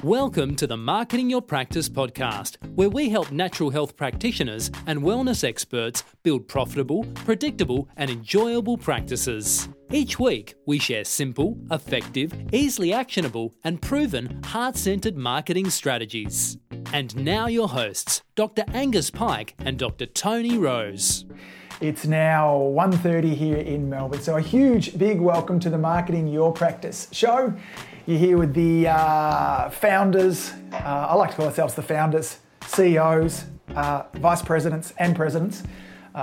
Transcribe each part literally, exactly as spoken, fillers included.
Welcome to the Marketing Your Practice podcast, where we help natural health practitioners and wellness experts build profitable, predictable, and enjoyable practices. Each week, we share simple, effective, easily actionable, and proven heart-centered marketing strategies. And now your hosts, Doctor Angus Pike and Doctor Tony Rose. It's now one thirty here in Melbourne, so a huge, big welcome to the Marketing Your Practice show. You're here with the uh, founders, uh, I like to call ourselves the founders, C E Os, uh, vice presidents and presidents uh,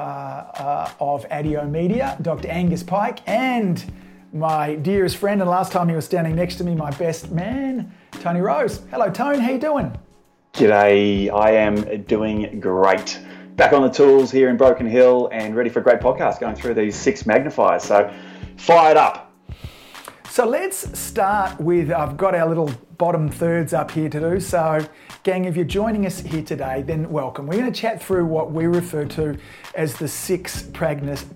uh, of Addio Media, Doctor Angus Pike, and my dearest friend, and last time he was standing next to me, my best man, Tony Rose. Hello, Tone, how you doing? G'day, I am doing great. Back on the tools here in Broken Hill and ready for a great podcast going through these six magnifiers. So fired up. So let's start with, I've got our little bottom thirds up here to do. So gang, if you're joining us here today, then welcome. We're going to chat through what we refer to as the six practice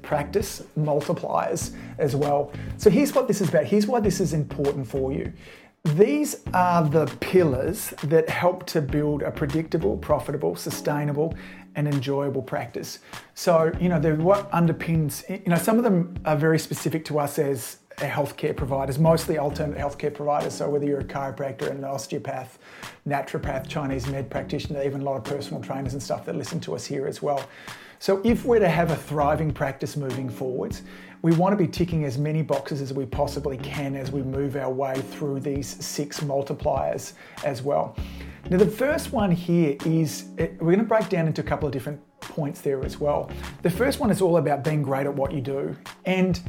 multipliers as well. So here's what this is about. Here's why this is important for you. These are the pillars that help to build a predictable, profitable, sustainable, and enjoyable practice. So, you know, they're what underpins, you know, some of them are very specific to us as healthcare providers, mostly alternate healthcare providers. So whether you're a chiropractor, an osteopath, naturopath, Chinese med practitioner, even a lot of personal trainers and stuff that listen to us here as well. So if we're to have a thriving practice moving forwards, we want to be ticking as many boxes as we possibly can as we move our way through these six multipliers as well. Now, the first one here is, we're going to break down into a couple of different points there as well. The first one is all about being great at what you do. And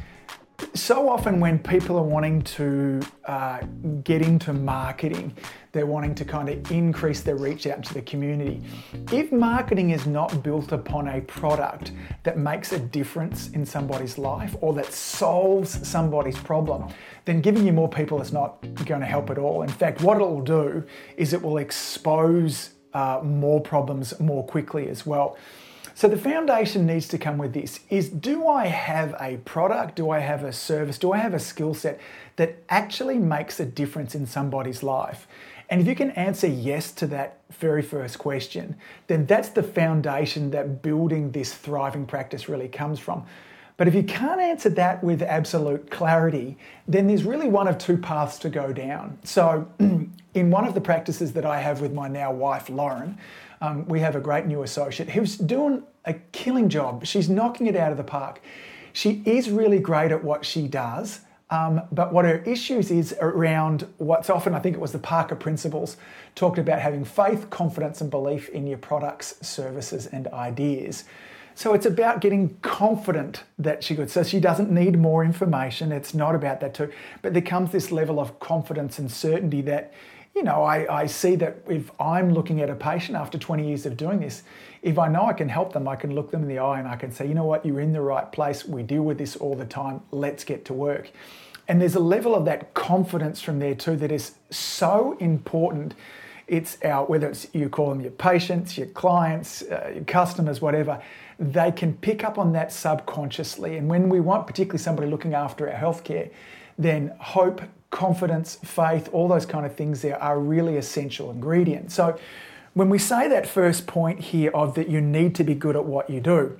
so often when people are wanting to uh, get into marketing, they're wanting to kind of increase their reach out into the community. If marketing is not built upon a product that makes a difference in somebody's life or that solves somebody's problem, then giving you more people is not going to help at all. In fact, what it'll do is it will expose uh, more problems more quickly as well. So the foundation needs to come with this, is do I have a product, do I have a service, do I have a skill set that actually makes a difference in somebody's life? And if you can answer yes to that very first question, then that's the foundation that building this thriving practice really comes from. But if you can't answer that with absolute clarity, then there's really one of two paths to go down. So in one of the practices that I have with my now wife, Lauren, um, we have a great new associate who's doing a killing job. She's knocking it out of the park. She is really great at what she does, um, but what her issues is around what's often, I think it was the Parker Principles, talked about having faith, confidence, and belief in your products, services, and ideas. So it's about getting confident that she could. So she doesn't need more information. It's not about that too. But there comes this level of confidence and certainty that, you know, I, I see that if I'm looking at a patient after twenty years of doing this, if I know I can help them, I can look them in the eye and I can say, you know what, you're in the right place. We deal with this all the time. Let's get to work. And there's a level of that confidence from there too that is so important. It's our, whether it's you call them your patients, your clients, uh, your customers, whatever, they can pick up on that subconsciously. And when we want particularly somebody looking after our healthcare, then hope, confidence, faith, all those kind of things there are really essential ingredients. So when we say that first point here of that you need to be good at what you do,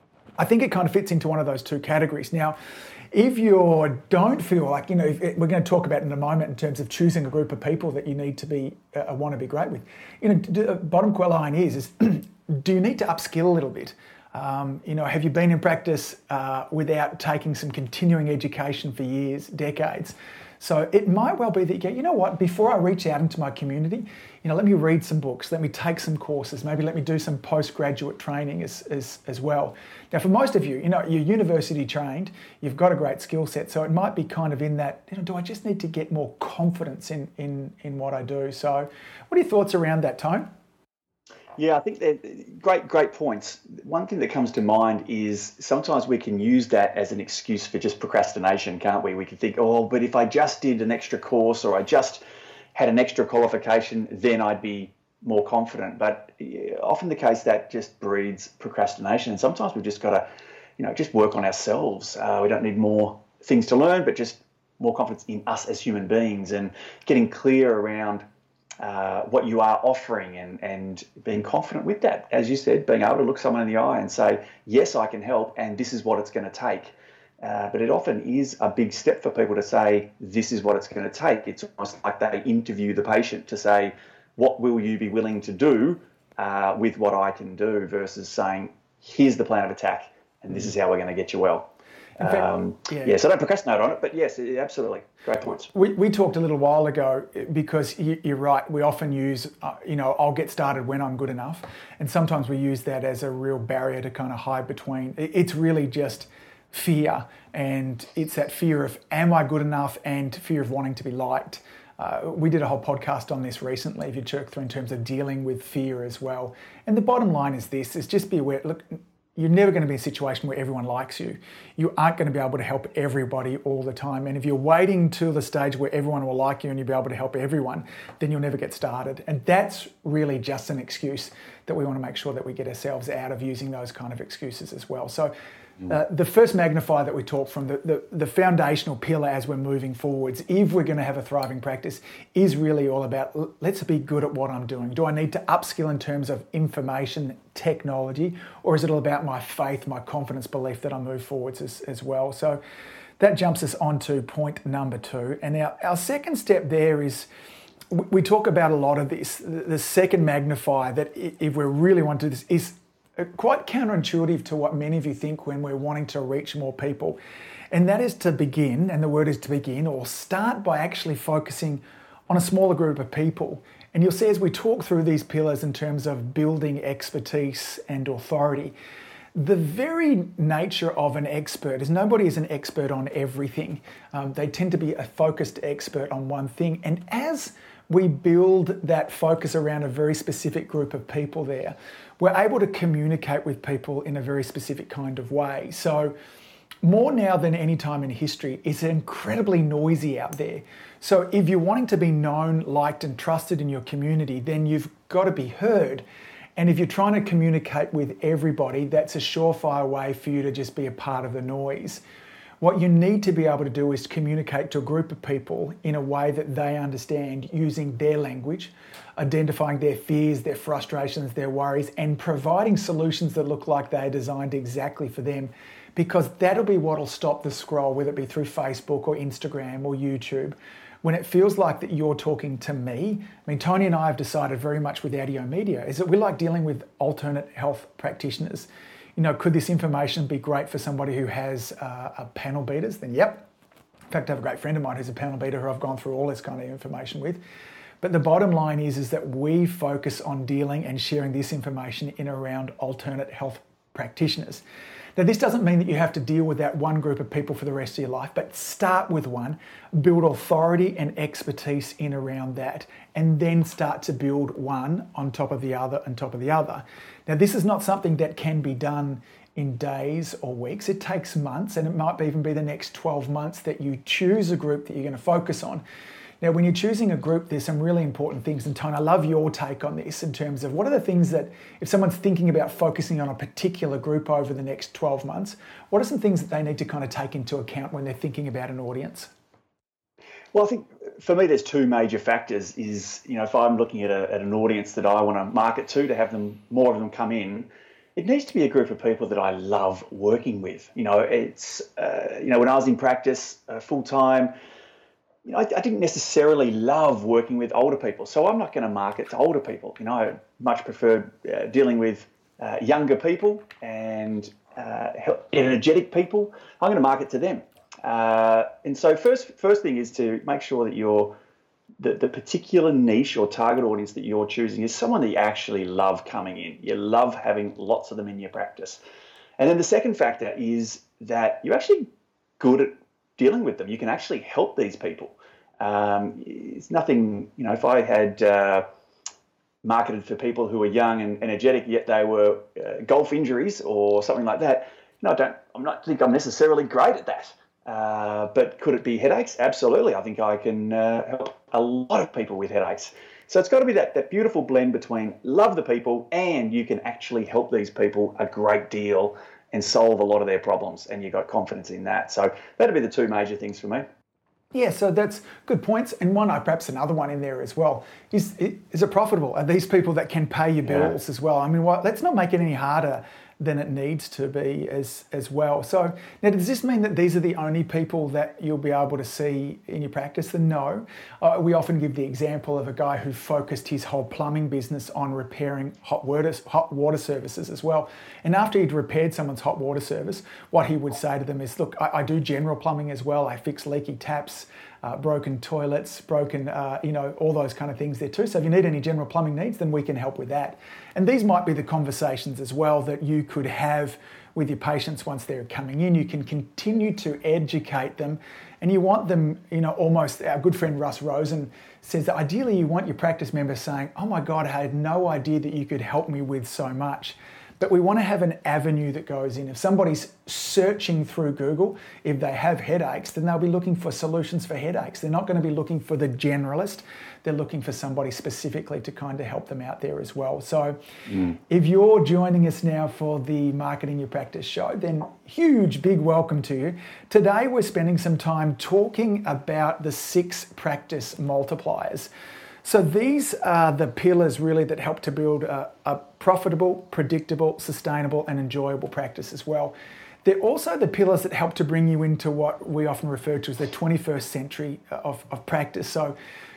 I think it kind of fits into one of those two categories. Now, if you don't feel like, you know, if it, we're going to talk about in a moment in terms of choosing a group of people that you need to be, uh, want to be great with, you know, the bottom line is, is do you need to upskill a little bit? Um, you know, have you been in practice uh, without taking some continuing education for years, decades? So it might well be that you go, you know what, before I reach out into my community, you know, let me read some books, let me take some courses, maybe let me do some postgraduate training as, as, as well. Now, for most of you, you know, you're university trained, you've got a great skill set, so it might be kind of in that, you know, do I just need to get more confidence in, in, in what I do? So what are your thoughts around that, Tone? Yeah, I think they're great, great points. One thing that comes to mind is sometimes we can use that as an excuse for just procrastination, can't we? We can think, oh, but if I just did an extra course or I just had an extra qualification, then I'd be more confident. But often the case that just breeds procrastination. And sometimes we've just got to, you know, just work on ourselves. Uh, we don't need more things to learn, but just more confidence in us as human beings and getting clear around uh, what you are offering, and, and being confident with that. As you said, being able to look someone in the eye and say, yes, I can help, and this is what it's going to take. Uh, but it often is a big step for people to say, this is what it's going to take. It's almost like they interview the patient to say, what will you be willing to do uh, with what I can do, versus saying, here's the plan of attack, and this is how we're going to get you well. Fact, um, yeah. yeah, so don't procrastinate on it, but yes, absolutely. Great points. We, we talked a little while ago, because you, you're right, we often use, uh, you know, I'll get started when I'm good enough. And sometimes we use that as a real barrier to kind of hide between. It's really just fear, and it's that fear of, am I good enough, and fear of wanting to be liked. Uh, we did a whole podcast on this recently, if you check through, in terms of dealing with fear as well. And the bottom line is this, is just be aware, look, you're never going to be in a situation where everyone likes you. You aren't going to be able to help everybody all the time. And if you're waiting till the stage where everyone will like you and you'll be able to help everyone, then you'll never get started. And that's really just an excuse that we want to make sure that we get ourselves out of, using those kind of excuses as well. So uh, the first magnifier that we talked from, the, the, the foundational pillar as we're moving forwards, if we're going to have a thriving practice, is really all about, let's be good at what I'm doing. Do I need to upskill in terms of information technology, or is it all about my faith, my confidence, belief that I move forwards as, as well? So that jumps us on to point number two. And our, our second step there is, we talk about a lot of this. The second magnifier, that if we really want to do this, is quite counterintuitive to what many of you think when we're wanting to reach more people. And that is to begin, and the word is to begin, or start by actually focusing on a smaller group of people. And you'll see as we talk through these pillars in terms of building expertise and authority, the very nature of an expert is nobody is an expert on everything. Um, they tend to be a focused expert on one thing. And as we build that focus around a very specific group of people there, we're able to communicate with people in a very specific kind of way. So more now than any time in history, it's incredibly noisy out there. So if you're wanting to be known, liked and trusted in your community, then you've got to be heard. And if you're trying to communicate with everybody, that's a surefire way for you to just be a part of the noise. What you need to be able to do is communicate to a group of people in a way that they understand, using their language, identifying their fears, their frustrations, their worries, and providing solutions that look like they're designed exactly for them, because that'll be what'll stop the scroll, whether it be through Facebook or Instagram or YouTube. When it feels like that you're talking to me, I mean, Tony and I have decided very much with Addio Media is that we like dealing with alternate health practitioners. You know, could this information be great for somebody who has uh, a panel beaters? Then yep. In fact, I have a great friend of mine who's a panel beater who I've gone through all this kind of information with. But the bottom line is, is that we focus on dealing and sharing this information in around alternate health practitioners. Now, this doesn't mean that you have to deal with that one group of people for the rest of your life, but start with one, build authority and expertise in around that, and then start to build one on top of the other, on top of the other. Now, this is not something that can be done in days or weeks. It takes months, and it might even be the next twelve months that you choose a group that you're going to focus on. Now, when you're choosing a group, there's some really important things. And Tony, I love your take on this in terms of what are the things that, if someone's thinking about focusing on a particular group over the next twelve months, what are some things that they need to kind of take into account when they're thinking about an audience? Well, I think for me, there's two major factors. Is, you know, if I'm looking at, a, at an audience that I want to market to, to have them, more of them come in, it needs to be a group of people that I love working with. You know, it's, uh, you know, when I was in practice uh, full time, you know, I, I didn't necessarily love working with older people, so I'm not going to market to older people. You know, I much preferred uh, dealing with uh, younger people and uh, energetic people. I'm going to market to them. Uh, and so first first thing is to make sure that you're, the, the particular niche or target audience that you're choosing is someone that you actually love coming in. You love having lots of them in your practice. And then the second factor is that you're actually good at dealing with them. You can actually help these people. Um, it's nothing, you know, if I had uh, marketed for people who were young and energetic, yet they were uh, golf injuries or something like that, you know, I don't, I'm not think I'm necessarily great at that. Uh, but could it be headaches? Absolutely. I think I can uh, help a lot of people with headaches. So it's got to be that, that beautiful blend between love the people and you can actually help these people a great deal and solve a lot of their problems, and you've got confidence in that. So that'd be the two major things for me. Yeah, so that's good points. And one, perhaps another one in there as well, is, is it profitable? Are these people that can pay your bills yeah. as well? I mean, well, let's not make it any harder than it needs to be as as well. So now, does this mean that these are the only people that you'll be able to see in your practice? Then no. Uh, we often give the example of a guy who focused his whole plumbing business on repairing hot water, hot water services as well. And after he'd repaired someone's hot water service, what he would say to them is, look, I, I do general plumbing as well. I fix leaky taps, Uh, broken toilets, broken, uh, you know, all those kind of things there too. So if you need any general plumbing needs, then we can help with that. And these might be the conversations as well that you could have with your patients once they're coming in. You can continue to educate them, and you want them, you know, almost, our good friend Russ Rosen says that ideally you want your practice members saying, oh my God, I had no idea that you could help me with so much. But we want to have an avenue that goes in. If somebody's searching through Google, if they have headaches, then they'll be looking for solutions for headaches. They're not going to be looking for the generalist. They're looking for somebody specifically to kind of help them out there as well. So mm. if you're joining us now for the Marketing Your Practice show, then huge, big welcome to you. Today we're spending some time talking about the six practice multipliers. So these are the pillars really that help to build a, a profitable, predictable, sustainable and enjoyable practice as well. They're also the pillars that help to bring you into what we often refer to as the twenty-first century of, of practice. So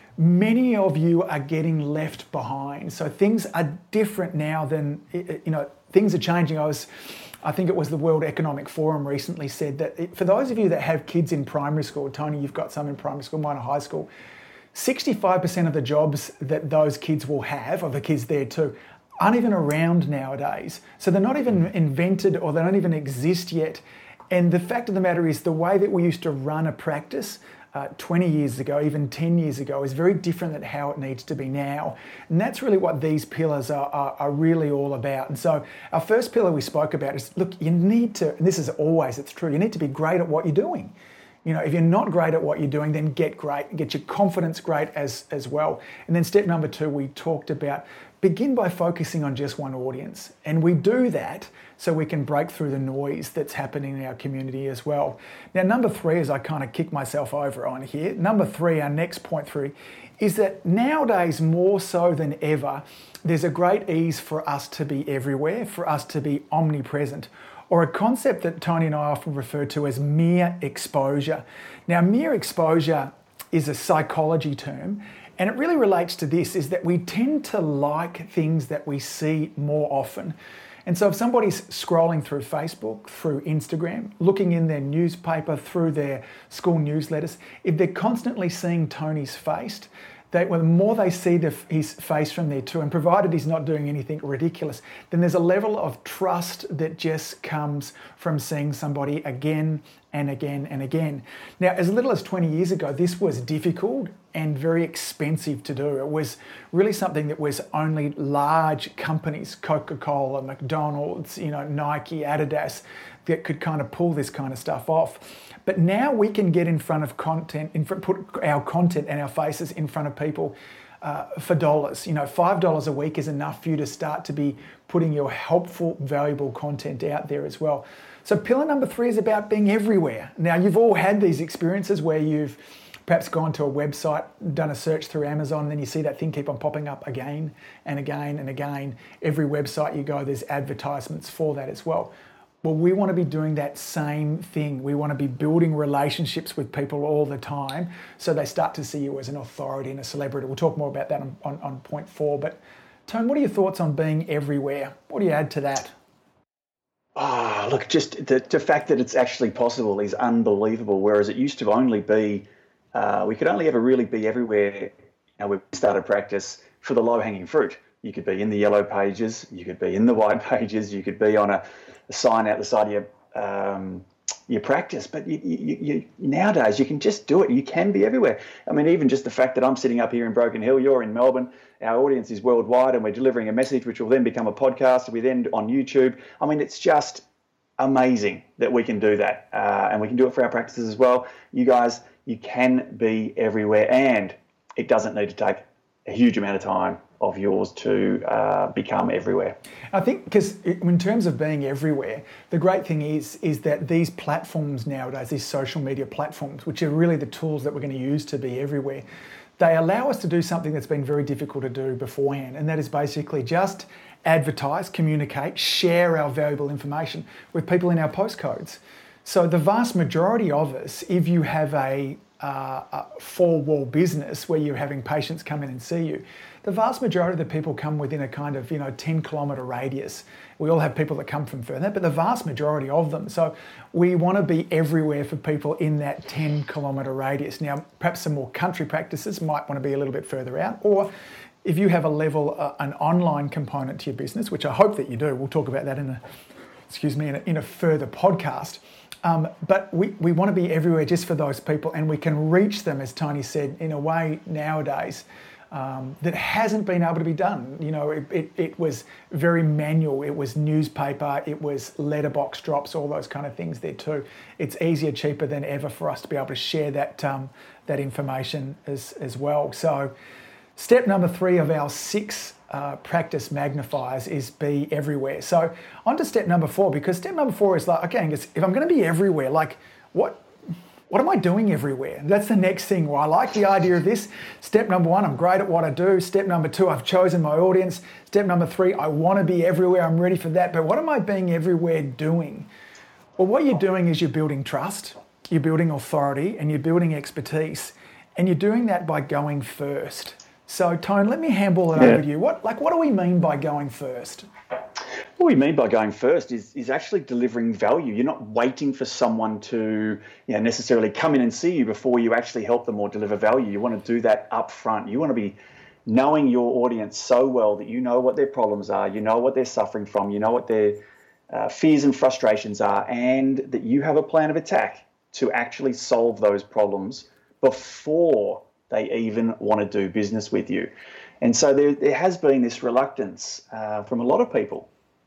many of you are getting left behind. So things are different now than, you know, things are changing. I was, I think it was the World Economic Forum recently said that it, for those of you that have kids in primary school, Tony, you've got some in primary school, mine are high school, sixty-five percent of the jobs that those kids will have, or the kids there too, aren't even around nowadays. So they're not even invented or they don't even exist yet. And the fact of the matter is the way that we used to run a practice uh, twenty years ago, even ten years ago, is very different than how it needs to be now. And that's really what these pillars are, are, are really all about. And so our first pillar we spoke about is, look, you need to, and this is always, it's true, you need to be great at what you're doing. You know, if you're not great at what you're doing, then get great, get your confidence great as, as well. And then step number two, we talked about begin by focusing on just one audience. And we do that so we can break through the noise that's happening in our community as well. Now, number three, as I kind of kick myself over on here, number three, our next point three, is that nowadays more so than ever, there's a great ease for us to be everywhere, for us to be omnipresent, or a concept that Tony and I often refer to as mere exposure. Now, mere exposure is a psychology term, and it really relates to this, is that we tend to like things that we see more often. And so if somebody's scrolling through Facebook, through Instagram, looking in their newspaper, through their school newsletters, if they're constantly seeing Tony's face, They, well, the more they see the, his face from there too, and provided he's not doing anything ridiculous, then there's a level of trust that just comes from seeing somebody again and again and again. Now, as little as twenty years ago, this was difficult and very expensive to do. It was really something that was only large companies, Coca-Cola, McDonald's, you know, Nike, Adidas, that could kind of pull this kind of stuff off. But now we can get in front of content, in front, put our content and our faces in front of people uh, for dollars. You know, five dollars a week is enough for you to start to be putting your helpful, valuable content out there as well. So pillar number three is about being everywhere. Now, you've all had these experiences where you've perhaps gone to a website, done a search through Amazon, and then you see that thing keep on popping up again and again and again. Every website you go, there's advertisements for that as well. Well, we want to be doing that same thing. We want to be building relationships with people all the time so they start to see you as an authority and a celebrity. We'll talk more about that on, on, on point four. But Tone, what are your thoughts on being everywhere? What do you add to that? Ah, oh, look, just the, the fact that it's actually possible is unbelievable, whereas it used to only be, uh, we could only ever really be everywhere, you know, when we started practice for the low-hanging fruit. You could be in the yellow pages, you could be in the white pages, you could be on a a sign out the side of your um, your practice, but you, you, you, nowadays you can just do it. You can be everywhere. I mean, even just the fact that I'm sitting up here in Broken Hill, you're in Melbourne, our audience is worldwide, and we're delivering a message which will then become a podcast. We then on YouTube. I mean, it's just amazing that we can do that, uh, and we can do it for our practices as well. You guys, you can be everywhere, and it doesn't need to take a huge amount of time of yours to uh, become everywhere. I think because in terms of being everywhere, the great thing is is that these platforms nowadays, these social media platforms, which are really the tools that we're going to use to be everywhere, they allow us to do something that's been very difficult to do beforehand, and that is basically just advertise, communicate, share our valuable information with people in our postcodes. So the vast majority of us, if you have a, uh, a four-wall business where you're having patients come in and see you, the vast majority of the people come within a kind of, you know, ten kilometre radius. We all have people that come from further, but the vast majority of them. So we want to be everywhere for people in that ten kilometre radius. Now, perhaps some more country practices might want to be a little bit further out, or if you have a level, uh, an online component to your business, which I hope that you do, we'll talk about that in a, excuse me, in a, in a further podcast. Um, but we, we want to be everywhere just for those people, and we can reach them, as Tony said, in a way nowadays um, that hasn't been able to be done. You know, it, it, it was very manual. It was newspaper, it was letterbox drops, all those kind of things there too. It's easier, cheaper than ever for us to be able to share that um, that information as, as well. So step number three of our six uh, practice magnifiers is be everywhere. So on to step number four, because step number four is like, okay, Angus, if I'm going to be everywhere, like what what am I doing everywhere? That's the next thing. Well, I like the idea of this. Step number one, I'm great at what I do. Step number two, I've chosen my audience. Step number three, I want to be everywhere. I'm ready for that. But what am I being everywhere doing? Well, what you're doing is you're building trust, you're building authority, and you're building expertise. And you're doing that by going first. So, Tone, let me handball it yeah. over to you. What, like, what do we mean by going first? What we mean by going first is is actually delivering value. You're not waiting for someone to, you know, necessarily come in and see you before you actually help them or deliver value. You want to do that up front. You want to be knowing your audience so well that you know what their problems are, you know what they're suffering from, you know what their uh, fears and frustrations are, and that you have a plan of attack to actually solve those problems before they even want to do business with you. And so there, there has been this reluctance uh, from a lot of people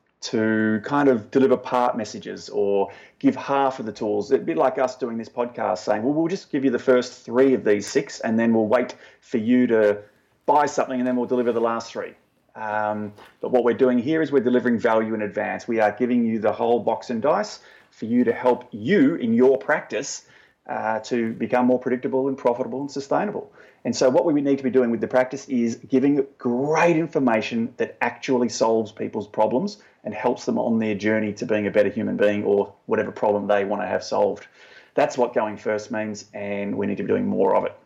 to kind of deliver part messages or give half of the tools. It'd be like us doing this podcast saying, well, we'll just give you the first three of these six, and then we'll wait for you to buy something, and then we'll deliver the last three. Um, but what we're doing here is we're delivering value in advance. We are giving you the whole box and dice for you to help you in your practice uh, to become more predictable and profitable and sustainable. And so what we need to be doing with the practice is giving great information that actually solves people's problems and helps them on their journey to being a better human being or whatever problem they want to have solved. That's what going first means, and we need to be doing more of it.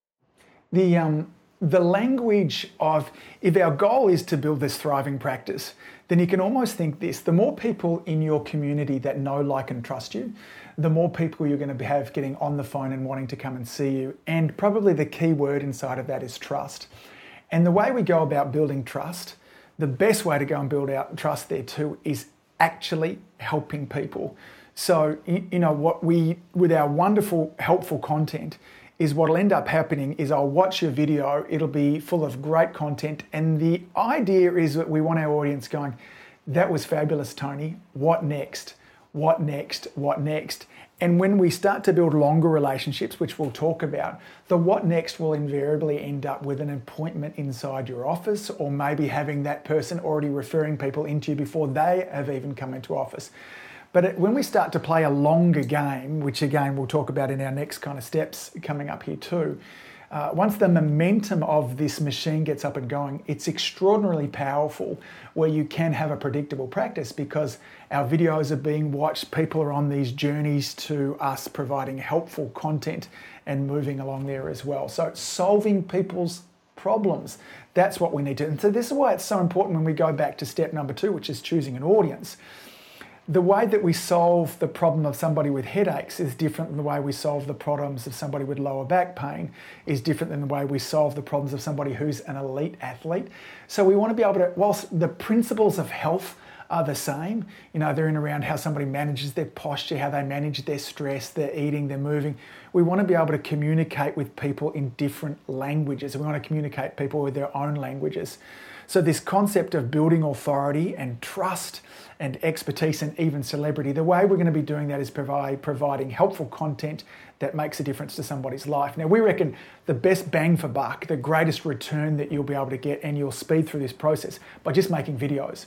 The um, the language of, if our goal is to build this thriving practice, then you can almost think this: the more people in your community that know, like, and trust you, the more people you're going to have getting on the phone and wanting to come and see you. And probably the key word inside of that is trust. And the way we go about building trust, the best way to go and build out trust there too is actually helping people. So, you know, what we, with our wonderful, helpful content, is what'll end up happening is I'll watch your video, it'll be full of great content, and the idea is that we want our audience going, that was fabulous, Tony, what next? What next? What next? And when we start to build longer relationships, which we'll talk about, the what next will invariably end up with an appointment inside your office, or maybe having that person already referring people into you before they have even come into office. But it, when we start to play a longer game, which again we'll talk about in our next kind of steps coming up here too, Uh, once the momentum of this machine gets up and going, it's extraordinarily powerful, where you can have a predictable practice because our videos are being watched, people are on these journeys to us providing helpful content and moving along there as well. So solving people's problems, that's what we need to. And so this is why it's so important when we go back to step number two, which is choosing an audience. The way that we solve the problem of somebody with headaches is different than the way we solve the problems of somebody with lower back pain, is different than the way we solve the problems of somebody who's an elite athlete. So we want to be able to, whilst the principles of health are the same. You know, they're in around how somebody manages their posture, how they manage their stress, their eating, their moving. We want to be able to communicate with people in different languages, and we want to communicate people with their own languages. So this concept of building authority and trust and expertise and even celebrity, the way we're going to be doing that is provide, providing helpful content that makes a difference to somebody's life. Now, we reckon the best bang for buck, the greatest return that you'll be able to get, and you'll speed through this process by just making videos.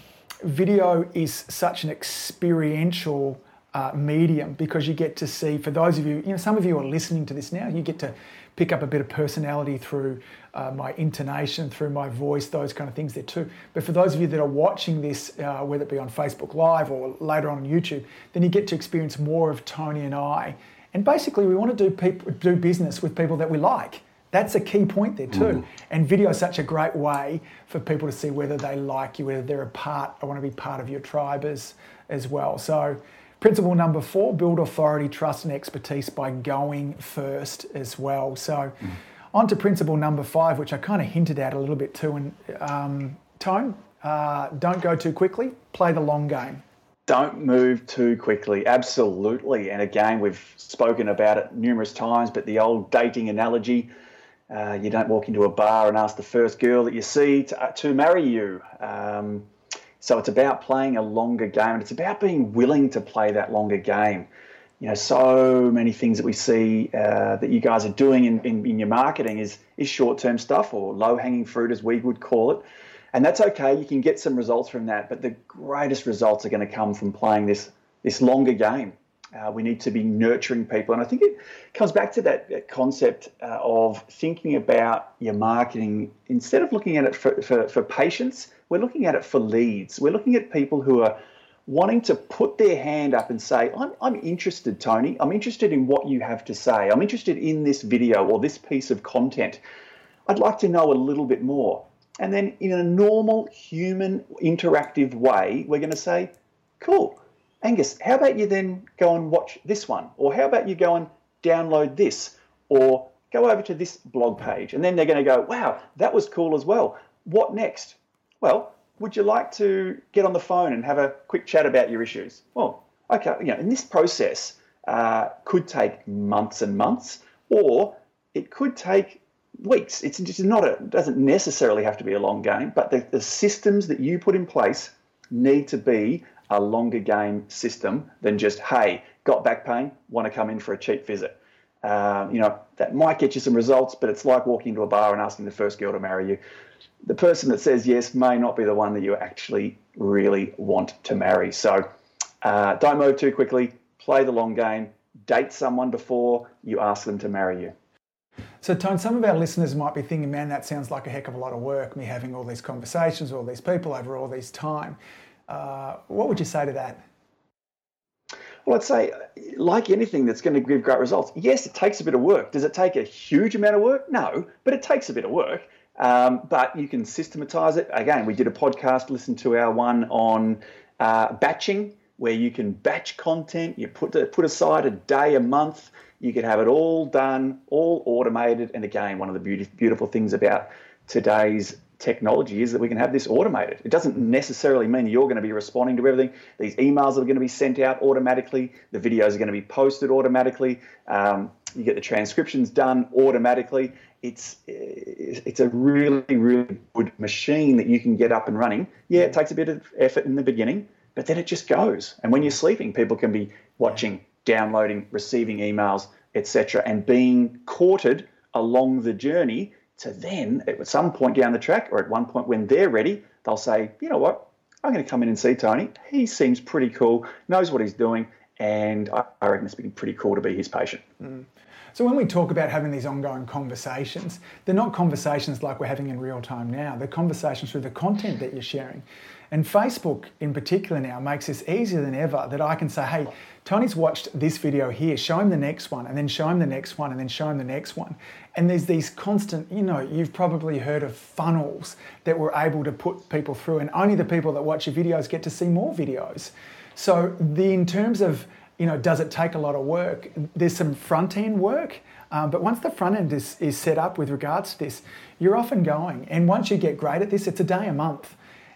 Video is such an experiential uh, medium because you get to see, for those of you, you know, some of you are listening to this now, you get to pick up a bit of personality through uh, my intonation, through my voice, those kind of things there too. But for those of you that are watching this, uh, whether it be on Facebook Live or later on YouTube, then you get to experience more of Tony and I. And basically we want to do people, do business with people that we like. That's a key point there too. Mm. And video is such a great way for people to see whether they like you, whether they're a part, I want to be part of your tribe as, as well. So principle number four, build authority, trust and expertise by going first as well. So mm. on to principle number five, which I kind of hinted at a little bit too. And um, Tone, uh, don't go too quickly, play the long game. Don't move too quickly, absolutely. And again, we've spoken about it numerous times, but the old dating analogy, uh, you don't walk into a bar and ask the first girl that you see to, uh, to marry you. Um, so it's about playing a longer game, and it's about being willing to play that longer game. You know, so many things that we see uh, that you guys are doing in, in, in your marketing is, is short-term stuff, or low-hanging fruit as we would call it. And that's okay, you can get some results from that, but the greatest results are going to come from playing this, this longer game. Uh, we need to be nurturing people. And I think it comes back to that, that concept uh, of thinking about your marketing. Instead of looking at it for, for, for patients, we're looking at it for leads. We're looking at people who are wanting to put their hand up and say, I'm, I'm interested, Tony. I'm interested in what you have to say. I'm interested in this video or this piece of content. I'd like to know a little bit more. And then in a normal human interactive way, we're going to say, cool, Angus, how about you then go and watch this one? Or how about you go and download this? Or go over to this blog page. And then they're going to go, wow, that was cool as well. What next? Well, would you like to get on the phone and have a quick chat about your issues? Well, okay, you know, and this process uh, could take months and months, or it could take weeks. It's just not a, it doesn't necessarily have to be a long game, but the, the systems that you put in place need to be a longer game system than just, hey, got back pain, want to come in for a cheap visit. Um, you know, that might get you some results, but it's like walking into a bar and asking the first girl to marry you. The person that says yes may not be the one that you actually really want to marry. So uh, don't move too quickly, play the long game, date someone before you ask them to marry you. So, Tone, some of our listeners might be thinking, man, that sounds like a heck of a lot of work, me having all these conversations with all these people over all this time. Uh, what would you say to that? Well, I'd say, like anything that's going to give great results, yes, it takes a bit of work. Does it take a huge amount of work? No, but it takes a bit of work. Um, but you can systematize it. Again, we did a podcast, listen to our one on uh, batching, where you can batch content. You put put aside a day, a month. You could have it all done, all automated. And again, one of the beauty, beautiful things about today's technology is that we can have this automated. It doesn't necessarily mean you're going to be responding to everything. These emails are going to be sent out automatically. The videos are going to be posted automatically. Um, you get the transcriptions done automatically. It's it's a really, really good machine that you can get up and running. Yeah, it takes a bit of effort in the beginning, but then it just goes. And when you're sleeping, people can be watching, downloading, receiving emails, et cetera, and being courted along the journey to then, at some point down the track, or at one point when they're ready, they'll say, you know what, I'm going to come in and see Tony. He seems pretty cool, knows what he's doing, and I reckon it's been pretty cool to be his patient. Mm. So when we talk about having these ongoing conversations, they're not conversations like we're having in real time now. They're conversations through the content that you're sharing. And Facebook in particular now makes this easier than ever, that I can say, hey, Tony's watched this video here, show him the next one, and then show him the next one, and then show him the next one. And there's these constant, you know, you've probably heard of funnels that we're able to put people through, and only the people that watch your videos get to see more videos. So the, in terms of, you know, does it take a lot of work? There's some front-end work, um, but once the front end is, is set up with regards to this, you're off and going. And once you get great at this, it's a day a month.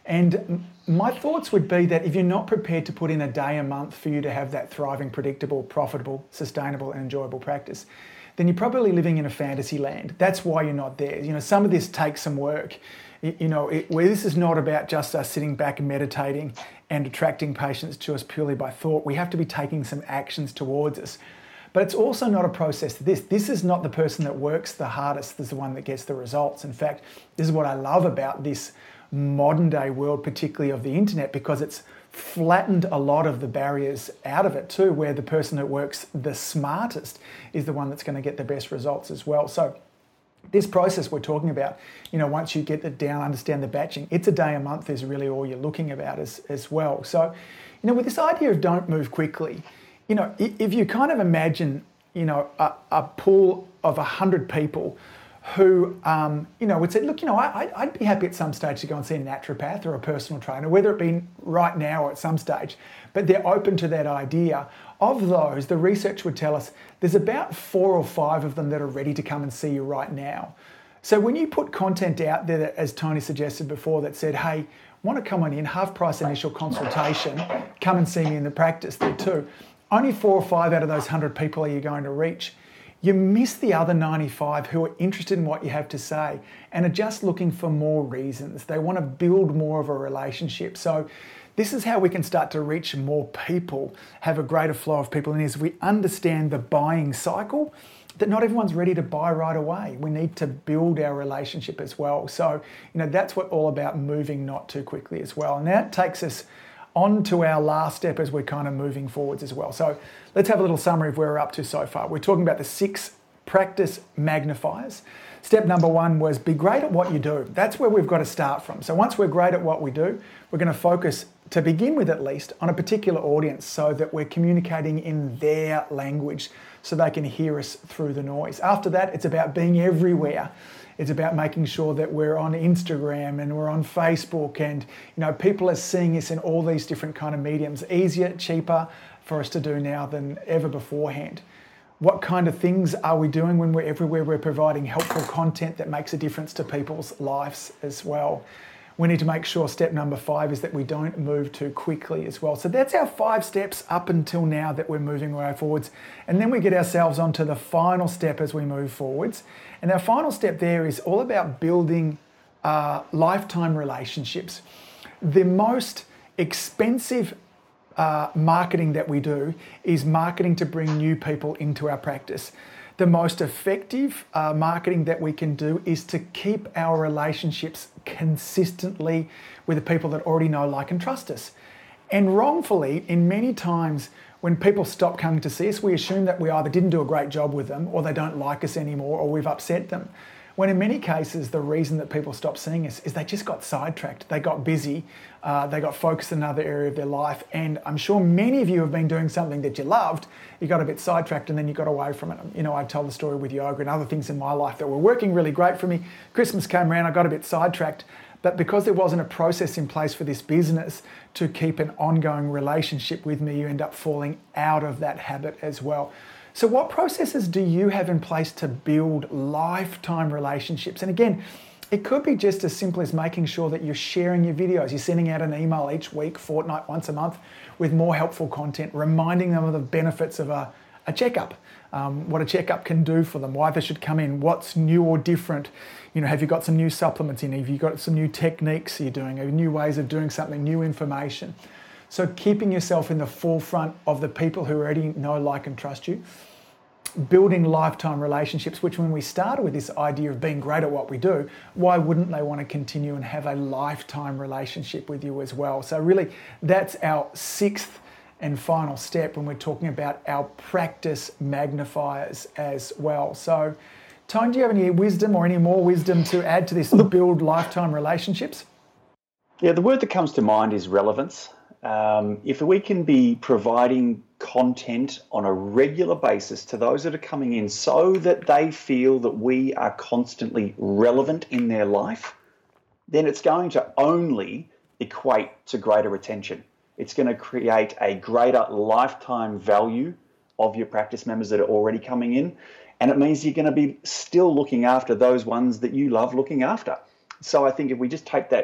And my thoughts would be that if you're not prepared to put in a day a month for you to have that thriving, predictable, profitable, sustainable, and enjoyable practice, then you're probably living in a fantasy land. That's why you're not there. You know, some of this takes some work. You know, it, where this is not about just us sitting back and meditating and attracting patients to us purely by thought. We have to be taking some actions towards us. But it's also not a process to this. This is not the person that works the hardest is the one that gets the results. In fact, this is what I love about this modern day world, particularly of the internet, because it's flattened a lot of the barriers out of it too, where the person that works the smartest is the one that's going to get the best results as well. So this process we're talking about, you know, once you get it down, understand the batching, it's a day a month is really all you're looking about as, as well. So, you know, with this idea of don't move quickly, you know, if you kind of imagine, you know, a, a pool of a hundred people who, um, you know, would say, look, you know, I, I'd be happy at some stage to go and see a naturopath or a personal trainer, whether it be right now or at some stage, but they're open to that idea. Of those, the research would tell us there's about four or five of them that are ready to come and see you right now. So when you put content out there, that, as Tony suggested before, that said, hey, want to come on in, half price initial consultation, come and see me in the practice there too. Only four or five out of those one hundred people are you going to reach. You miss the other ninety-five who are interested in what you have to say and are just looking for more reasons. They want to build more of a relationship. So this is how we can start to reach more people, have a greater flow of people. And as we understand the buying cycle, that not everyone's ready to buy right away. We need to build our relationship as well. So, you know, that's what all about moving not too quickly as well. And that takes us on to our last step as we're kind of moving forwards as well. So let's have a little summary of where we're up to so far. We're talking about the six practice magnifiers. Step number one was be great at what you do. That's where we've got to start from. So once we're great at what we do, we're going to focus, to begin with at least, on a particular audience so that we're communicating in their language so they can hear us through the noise. After that, it's about being everywhere. It's about making sure that we're on Instagram and we're on Facebook, and you know, people are seeing us in all these different kind of mediums. Easier, cheaper for us to do now than ever beforehand. What kind of things are we doing when we're everywhere? We're providing helpful content that makes a difference to people's lives as well. We need to make sure step number five is that we don't move too quickly as well. So that's our five steps up until now that we're moving our way forwards. And then we get ourselves onto the final step as we move forwards. And our final step there is all about building uh, lifetime relationships. The most expensive uh, marketing that we do is marketing to bring new people into our practice. The most effective uh, marketing that we can do is to keep our relationships consistently with the people that already know, like, and trust us. And wrongfully, in many times when people stop coming to see us, we assume that we either didn't do a great job with them, or they don't like us anymore, or we've upset them. When in many cases, the reason that people stop seeing us is they just got sidetracked. They got busy. Uh, they got focused in another area of their life. And I'm sure many of you have been doing something that you loved. You got a bit sidetracked and then you got away from it. You know, I've told the story with yoga and other things in my life that were working really great for me. Christmas came around, I got a bit sidetracked. But because there wasn't a process in place for this business to keep an ongoing relationship with me, you end up falling out of that habit as well. So what processes do you have in place to build lifetime relationships? And again, it could be just as simple as making sure that you're sharing your videos. You're sending out an email each week, fortnight, once a month with more helpful content, reminding them of the benefits of a, a checkup, um, what a checkup can do for them, why they should come in, what's new or different. You know, have you got some new supplements in? Have you got some new techniques you're doing, new ways of doing something, new information? So keeping yourself in the forefront of the people who already know, like, and trust you. Building lifetime relationships, which when we started with this idea of being great at what we do, why wouldn't they want to continue and have a lifetime relationship with you as well? So really, that's our sixth and final step when we're talking about our practice magnifiers as well. So, Tone, do you have any wisdom or any more wisdom to add to this build lifetime relationships? Yeah, the word that comes to mind is relevance. Um, if we can be providing content on a regular basis to those that are coming in so that they feel that we are constantly relevant in their life, then it's going to only equate to greater retention. It's going to create a greater lifetime value of your practice members that are already coming in. And it means you're going to be still looking after those ones that you love looking after. So I think if we just take that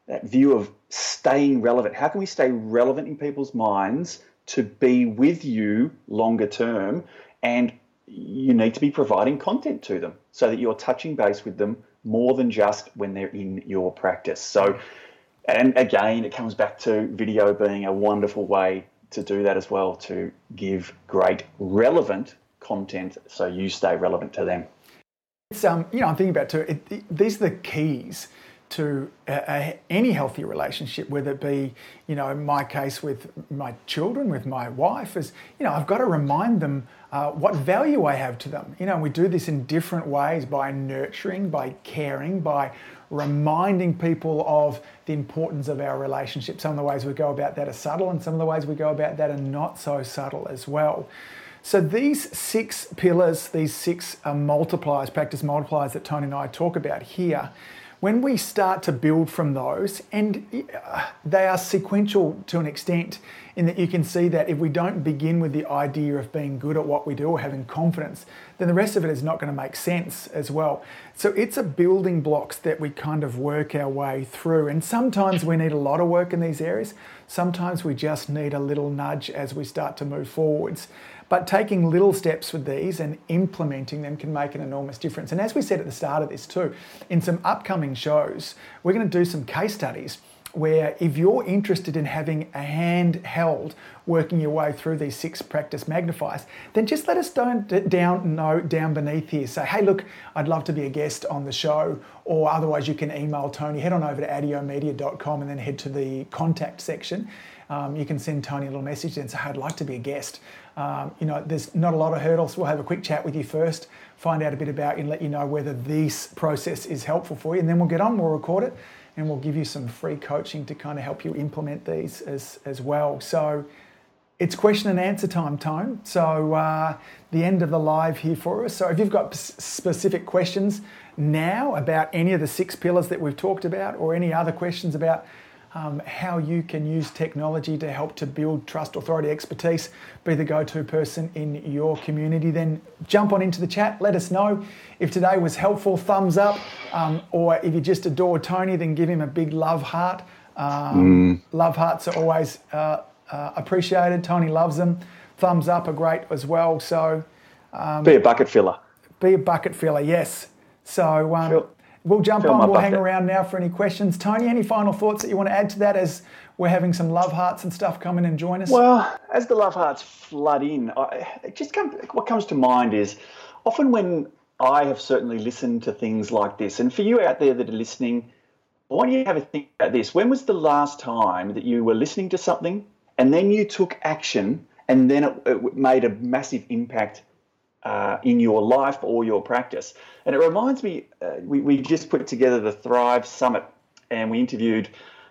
that view of staying relevant. How can we stay relevant in people's minds to be with you longer term? And you need to be providing content to them so that you're touching base with them more than just when they're in your practice. So, and again, it comes back to video being a wonderful way to do that as well, to give great relevant content so you stay relevant to them. It's, um, you know, I'm thinking about too, it, it, these are the keys to uh, any healthy relationship, whether it be, you know, in my case with my children, with my wife, is, you know, I've got to remind them uh, what value I have to them. You know, and we do this in different ways, by nurturing, by caring, by reminding people of the importance of our relationship. Some of the ways we go about that are subtle, and some of the ways we go about that are not so subtle as well. So these six pillars, these six uh, multipliers, practice multipliers that Tony and I talk about here, when we start to build from those, and they are sequential to an extent in that you can see that if we don't begin with the idea of being good at what we do or having confidence, then the rest of it is not going to make sense as well. So it's a building blocks that we kind of work our way through. And sometimes we need a lot of work in these areas. Sometimes we just need a little nudge as we start to move forwards. But taking little steps with these and implementing them can make an enormous difference. And as we said at the start of this too, in some upcoming shows, we're going to do some case studies where if you're interested in having a handheld working your way through these six practice magnifiers, then just let us down, down, know, down beneath here. Say, hey, look, I'd love to be a guest on the show, or otherwise you can email Tony. Head on over to addio media dot com and then head to the contact section. Um, you can send Tony a little message and say, hey, I'd like to be a guest. Um, you know, there's not a lot of hurdles. We'll have a quick chat with you first, find out a bit about you and let you know whether this process is helpful for you. And then we'll get on, we'll record it, and we'll give you some free coaching to kind of help you implement these as, as well. So it's question and answer time, Tone. So uh, the end of the live here for us. So if you've got p- specific questions now about any of the six pillars that we've talked about, or any other questions about Um, how you can use technology to help to build trust, authority, expertise, be the go-to person in your community, then jump on into the chat, let us know. If today was helpful, thumbs up, um, or if you just adore Tony, then give him a big love heart. Um, mm. Love hearts are always uh, uh, appreciated. Tony loves them. Thumbs up are great as well. So um, be a bucket filler. Be a bucket filler, yes. So um, Fill. We'll jump Fill on, we'll bucket. hang around now for any questions. Tony, any final thoughts that you want to add to that as we're having some love hearts and stuff come in and join us? Well, as the love hearts flood in, I, it just come, what comes to mind is often when I have certainly listened to things like this, and for you out there that are listening, I want you to have a think about this. When was the last time that you were listening to something and then you took action and then it, it made a massive impact Uh, in your life or your practice? And it reminds me, uh, we, we just put together the Thrive Summit and we interviewed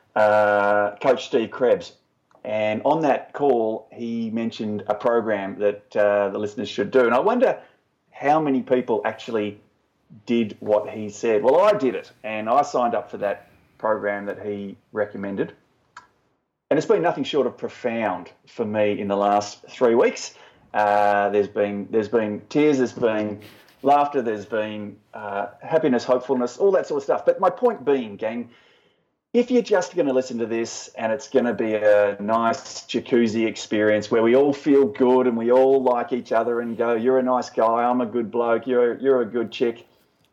uh, Coach Steve Krebs. And on that call, he mentioned a program that uh, the listeners should do. And I wonder how many people actually did what he said. Well, I did it, and I signed up for that program that he recommended. And it's been nothing short of profound for me in the last three weeks. Uh, there's been there's been tears, there's been laughter, there's been uh, happiness, hopefulness, all that sort of stuff. But my point being, gang, if you're just going to listen to this and it's going to be a nice jacuzzi experience where we all feel good and we all like each other and go, you're a nice guy, I'm a good bloke, you're you're a good chick,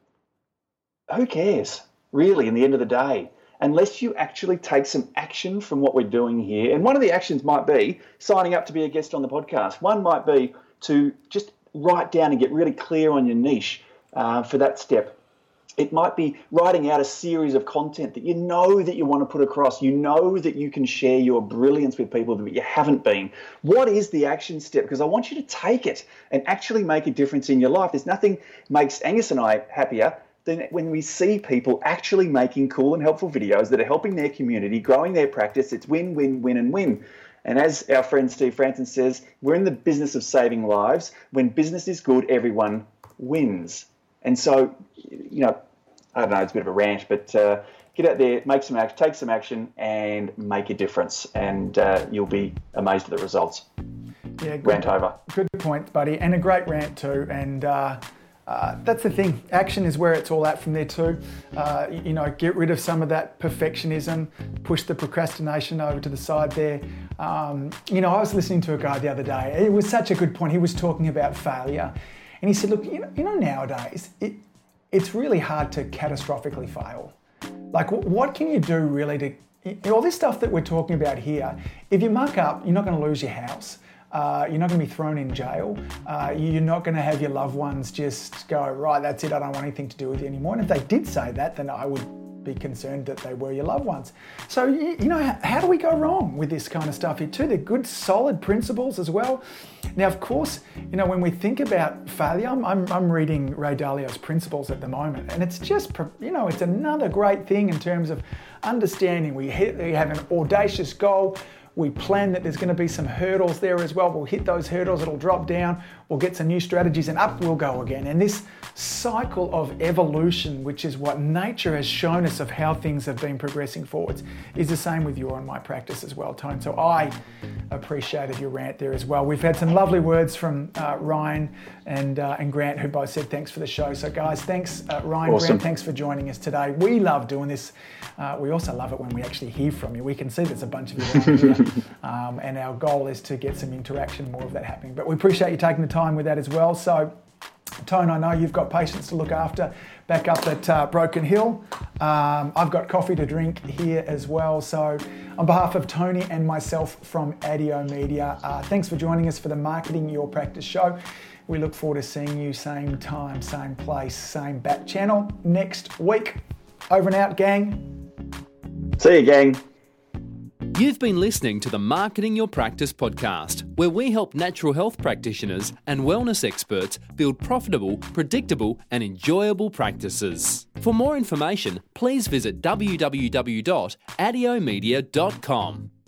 who cares, really, in the end of the day? Unless you actually take some action from what we're doing here. And one of the actions might be signing up to be a guest on the podcast. One might be to just write down and get really clear on your niche uh, for that step. It might be writing out a series of content that you know that you want to put across. You know that you can share your brilliance with people that you haven't been. What is the action step? Because I want you to take it and actually make a difference in your life. There's nothing makes Angus and I happier than when we see people actually making cool and helpful videos that are helping their community, growing their practice. It's win, win, win, and win. And as our friend Steve Francis says, we're in the business of saving lives. When business is good, everyone wins. And so, you know, I don't know, it's a bit of a rant, but uh, get out there, make some action, take some action, and make a difference. And uh, you'll be amazed at the results. Yeah, good, rant over. Good point, buddy. And a great rant too. And uh, uh, that's the thing. Action is where it's all at from there too. Uh, you know, get rid of some of that perfectionism, push the procrastination over to the side there. Um, you know, I was listening to a guy the other day. It was such a good point. He was talking about failure. And he said, look, you know, you know nowadays, it, it's really hard to catastrophically fail. Like, what can you do really to, all this stuff that we're talking about here, if you muck up, you're not going to lose your house. Uh, you're not going to be thrown in jail. Uh, you're not going to have your loved ones just go, right, that's it, I don't want anything to do with you anymore. And if they did say that, then I would be concerned that they were your loved ones. So, you, you know, how do we go wrong with this kind of stuff here too? They're good, solid principles as well. Now, of course, you know, when we think about failure, I'm, I'm, I'm reading Ray Dalio's Principles at the moment, and it's just, you know, it's another great thing in terms of understanding. We, hit, we have an audacious goal. We plan that there's going to be some hurdles there as well. We'll hit those hurdles, it'll drop down, we'll get some new strategies, and up we'll go again. And this cycle of evolution, which is what nature has shown us of how things have been progressing forwards, is the same with your and my practice as well, Tone. So I appreciated your rant there as well. We've had some lovely words from uh, Ryan and uh, and Grant, who both said thanks for the show. So guys, thanks uh, Ryan, awesome. Grant, thanks for joining us today. We love doing this. Uh, we also love it when we actually hear from you. We can see there's a bunch of you around here. Um, and our goal is to get some interaction, more of that happening. But we appreciate you taking the time with that as well. So, Tone, I know you've got patients to look after back up at uh, Broken Hill. Um, I've got coffee to drink here as well. So, on behalf of Tony and myself from Addio Media, uh, thanks for joining us for the Marketing Your Practice show. We look forward to seeing you same time, same place, same back channel next week. Over and out, gang. See you, gang. You've been listening to the Marketing Your Practice podcast, where we help natural health practitioners and wellness experts build profitable, predictable, and enjoyable practices. For more information, please visit w w w dot addio media dot com.